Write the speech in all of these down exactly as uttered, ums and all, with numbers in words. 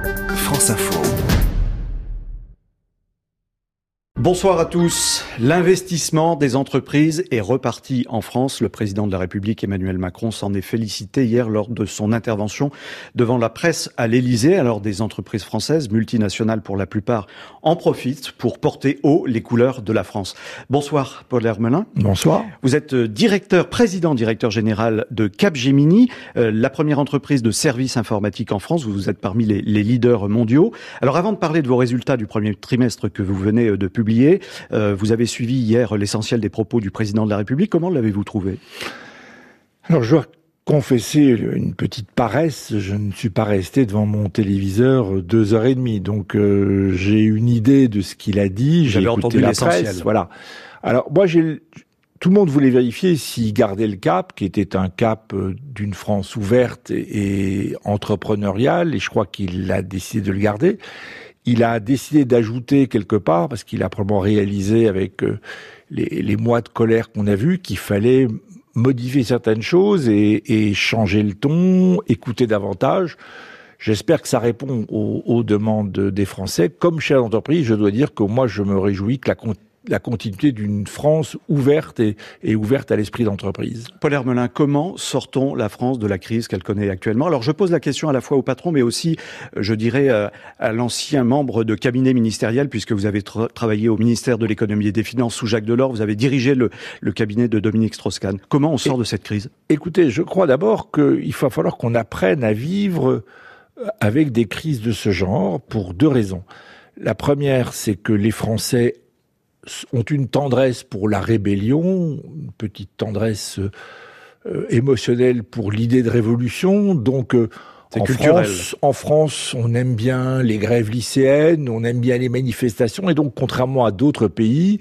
France Info. Bonsoir à tous. L'investissement des entreprises est reparti en France. Le président de la République, Emmanuel Macron, s'en est félicité hier lors de son intervention devant la presse à l'Élysée. Alors, des entreprises françaises, multinationales pour la plupart, en profitent pour porter haut les couleurs de la France. Bonsoir, Paul Hermelin. Bonsoir. Vous êtes directeur, président directeur général de Capgemini, euh, la première entreprise de services informatiques en France. Vous êtes parmi les, les leaders mondiaux. Alors, avant de parler de vos résultats du premier trimestre que vous venez de publier, Euh, vous avez suivi hier l'essentiel des propos du président de la République. Comment l'avez-vous trouvé ? Alors, je dois confesser une petite paresse. Je ne suis pas resté devant mon téléviseur deux heures et demie. Donc, euh, j'ai une idée de ce qu'il a dit. J'ai écouté entendu la l'essentiel. presse. Voilà. Alors, moi, j'ai... Tout le monde voulait vérifier s'il gardait le cap, qui était un cap d'une France ouverte et, et entrepreneuriale. Et je crois qu'il a décidé de le garder. Il a décidé d'ajouter quelque part, parce qu'il a probablement réalisé avec euh, les, les mois de colère qu'on a vus, qu'il fallait modifier certaines choses et, et changer le ton, écouter davantage. J'espère que ça répond aux, aux demandes des Français. Comme chef d'entreprise, je dois dire que moi, je me réjouis que la la continuité d'une France ouverte et, et ouverte à l'esprit d'entreprise. Paul Hermelin, comment sortons la France de la crise qu'elle connaît actuellement ? Alors je pose la question à la fois au patron, mais aussi, je dirais, à l'ancien membre de cabinet ministériel, puisque vous avez tra- travaillé au ministère de l'économie et des finances sous Jacques Delors, vous avez dirigé le, le cabinet de Dominique Strauss-Kahn. Comment on sort et, de cette crise ? Écoutez, je crois d'abord qu'il va falloir qu'on apprenne à vivre avec des crises de ce genre pour deux raisons. La première, c'est que les Français ont une tendresse pour la rébellion, une petite tendresse euh, émotionnelle pour l'idée de révolution. Donc, euh, en France, en France, on aime bien les grèves lycéennes, on aime bien les manifestations, et donc, contrairement à d'autres pays,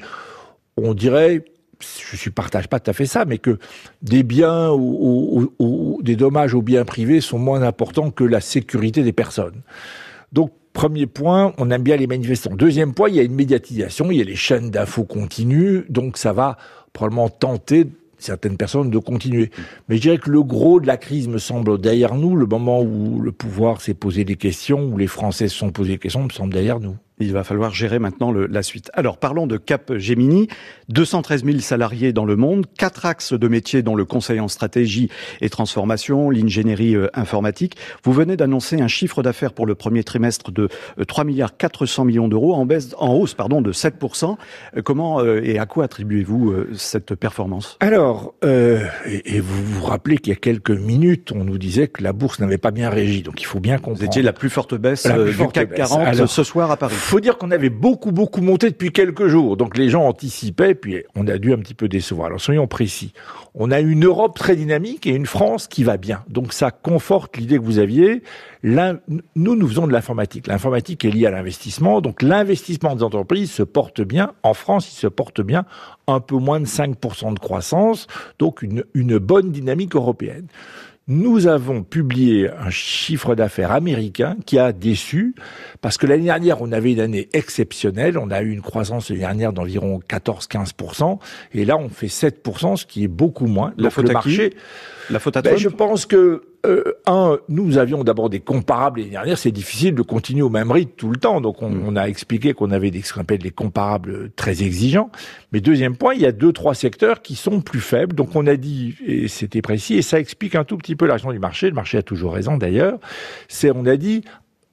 on dirait, je ne partage pas tout à fait ça, mais que des biens ou, ou, ou des dommages aux biens privés sont moins importants que la sécurité des personnes. Donc, premier point, on aime bien les manifestants. Deuxième point, il y a une médiatisation, il y a les chaînes d'infos continues, donc ça va probablement tenter certaines personnes de continuer. Mais je dirais que le gros de la crise me semble derrière nous, le moment où le pouvoir s'est posé des questions, où les Français se sont posé des questions, me semble derrière nous. Il va falloir gérer maintenant le, la suite. Alors, parlons de Capgemini. deux cent treize mille salariés dans le monde, quatre axes de métiers dont le conseil en stratégie et transformation, l'ingénierie euh, informatique. Vous venez d'annoncer un chiffre d'affaires pour le premier trimestre de euh, trois milliards quatre cents millions d'euros, en, baisse, en hausse pardon, de sept pour cent. Euh, comment euh, et à quoi attribuez-vous euh, cette performance ? Alors, euh, et, et vous vous rappelez qu'il y a quelques minutes, on nous disait que la bourse n'avait pas bien régi, donc il faut bien comprendre. Vous étiez la plus forte baisse la plus euh, forte du C A C baisse. quarante Alors, ce soir à Paris. Il faut dire qu'on avait beaucoup, beaucoup monté depuis quelques jours. Donc les gens anticipaient, puis on a dû un petit peu décevoir. Alors soyons précis. On a une Europe très dynamique et une France qui va bien. Donc ça conforte l'idée que vous aviez. L'un, nous, nous faisons de l'informatique. L'informatique est liée à l'investissement. Donc l'investissement des entreprises se porte bien. En France, il se porte bien. Un peu moins de cinq pour cent de croissance. Donc une, une bonne dynamique européenne. Nous avons publié un chiffre d'affaires américain qui a déçu, parce que l'année dernière, on avait une année exceptionnelle. On a eu une croissance l'année dernière d'environ quatorze à quinze pour cent. Et là, on fait sept pour cent, ce qui est beaucoup moins. La faute le à marché, qui ? La faute à ben, Trump ? Je pense que, euh, un, nous avions d'abord des comparables l'année dernière. C'est difficile de continuer au même rythme tout le temps. Donc, on, mmh. on a expliqué qu'on avait des, ce qu'on appelle des comparables très exigeants. Mais deuxième point, il y a deux, trois secteurs qui sont plus faibles. Donc, on a dit, et c'était précis, et ça explique un tout petit peu la raison du marché. Le marché a toujours raison d'ailleurs. C'est, on a dit,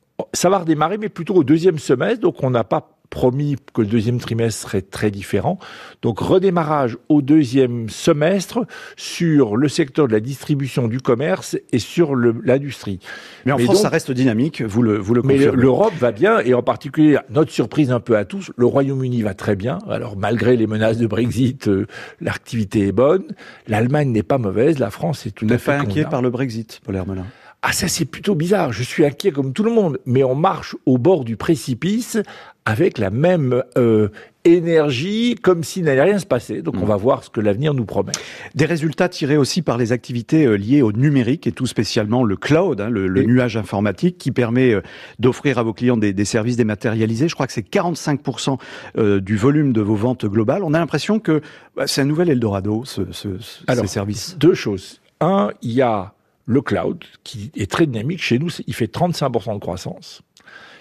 ça va redémarrer, mais plutôt au deuxième semestre. Donc, on n'a pas promis que le deuxième trimestre serait très différent. Donc, redémarrage au deuxième semestre sur le secteur de la distribution du commerce et sur le, l'industrie. Mais en mais France, donc, ça reste dynamique, vous le, vous le mais confirmez. l'Europe va bien, et en particulier, notre surprise un peu à tous, le Royaume-Uni va très bien. Alors, malgré les menaces de Brexit, euh, l'activité est bonne. L'Allemagne n'est pas mauvaise. La France est tout à fait... Vous n'êtes pas inquiet convenable. par le Brexit, Paul Hermelin ? Ah, ça, c'est plutôt bizarre. Je suis inquiet comme tout le monde. Mais on marche au bord du précipice avec la même euh, énergie, comme s'il n'allait rien se passer. Donc, mmh. on va voir ce que l'avenir nous promet. Des résultats tirés aussi par les activités euh, liées au numérique et tout spécialement le cloud, hein, le, le nuage informatique qui permet euh, d'offrir à vos clients des, des services dématérialisés. Je crois que c'est quarante-cinq pour cent euh, du volume de vos ventes globales. On a l'impression que bah, c'est un nouvel Eldorado, ce, ce, ce, Alors, ces services. Deux choses. Un, il y a le cloud, qui est très dynamique. Chez nous, il fait trente-cinq pour cent de croissance.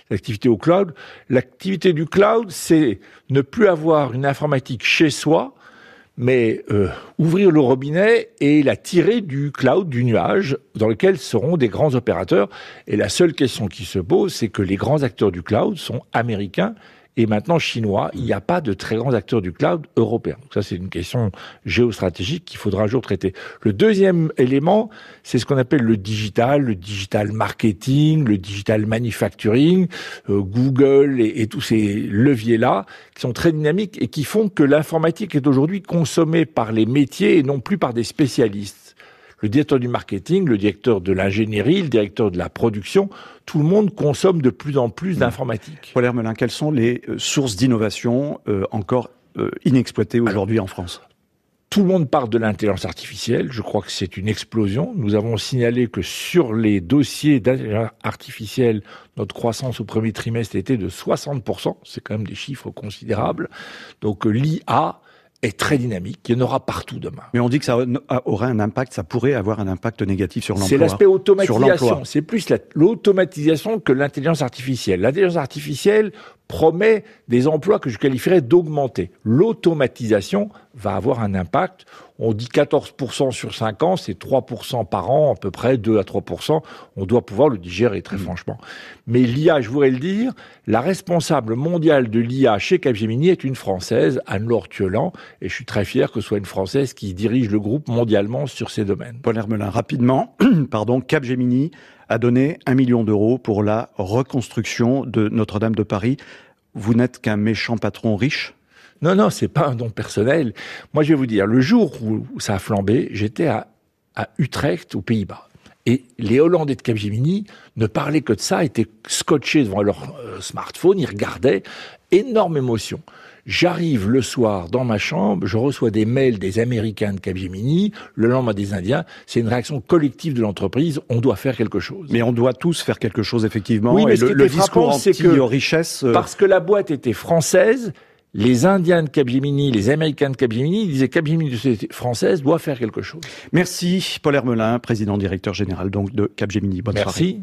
l'activité au cloud. L'activité du cloud, c'est ne plus avoir une informatique chez soi, mais euh, ouvrir le robinet et la tirer du cloud, du nuage, dans lequel seront des grands opérateurs. Et la seule question qui se pose, c'est que les grands acteurs du cloud sont américains et maintenant chinois. Il n'y a pas de très grands acteurs du cloud européens. Donc ça, c'est une question géostratégique qu'il faudra un jour traiter. Le deuxième élément, c'est ce qu'on appelle le digital, le digital marketing, le digital manufacturing, euh, Google et, et tous ces leviers-là qui sont très dynamiques et qui font que l'informatique est aujourd'hui consommée par les métiers et non plus par des spécialistes. Le directeur du marketing, le directeur de l'ingénierie, le directeur de la production, tout le monde consomme de plus en plus d'informatique. Paul Hermelin, quelles sont les sources d'innovation euh, encore euh, inexploitées aujourd'hui en France ? Tout le monde parle de l'intelligence artificielle. Je crois que c'est une explosion. Nous avons signalé que sur les dossiers d'intelligence artificielle, notre croissance au premier trimestre était de soixante pour cent. C'est quand même des chiffres considérables. Donc l'I A est très dynamique. Il y en aura partout demain. Mais on dit que ça aurait un impact, ça pourrait avoir un impact négatif sur l'emploi. C'est l'aspect automatisation. C'est plus la, l'automatisation que l'intelligence artificielle. L'intelligence artificielle promet des emplois que je qualifierais d'augmenter. L'automatisation va avoir un impact. On dit quatorze pour cent sur cinq ans, c'est trois pour cent par an, à peu près deux à trois pour cent. On doit pouvoir le digérer, très mmh. franchement. Mais l'I A, je voudrais le dire, la responsable mondiale de l'I A chez Capgemini est une Française, Anne-Laure Thiolan, et je suis très fier que ce soit une Française qui dirige le groupe mondialement sur ces domaines. Paul Hermelin, rapidement, pardon, Capgemini a donné un million d'euros pour la reconstruction de Notre-Dame de Paris. Vous n'êtes qu'un méchant patron riche ? Non, non, c'est pas un don personnel. Moi, je vais vous dire, le jour où ça a flambé, j'étais à, à Utrecht, aux Pays-Bas. Et les Hollandais de Capgemini ne parlaient que de ça, étaient scotchés devant leur euh, smartphone, ils regardaient, énorme émotion. J'arrive le soir dans ma chambre, je reçois des mails des Américains de Capgemini, le lendemain des Indiens. C'est une réaction collective de l'entreprise. On doit faire quelque chose. Mais on doit tous faire quelque chose, effectivement. Oui, mais et ce le, qui le était discours frappant, c'est que anti-richesse... Euh... parce que la boîte était française, les Indiens de Capgemini, les Américains de Capgemini disaient Capgemini de société française doit faire quelque chose. Merci Paul Hermelin, président directeur général donc de Capgemini. Bonne Merci. soirée.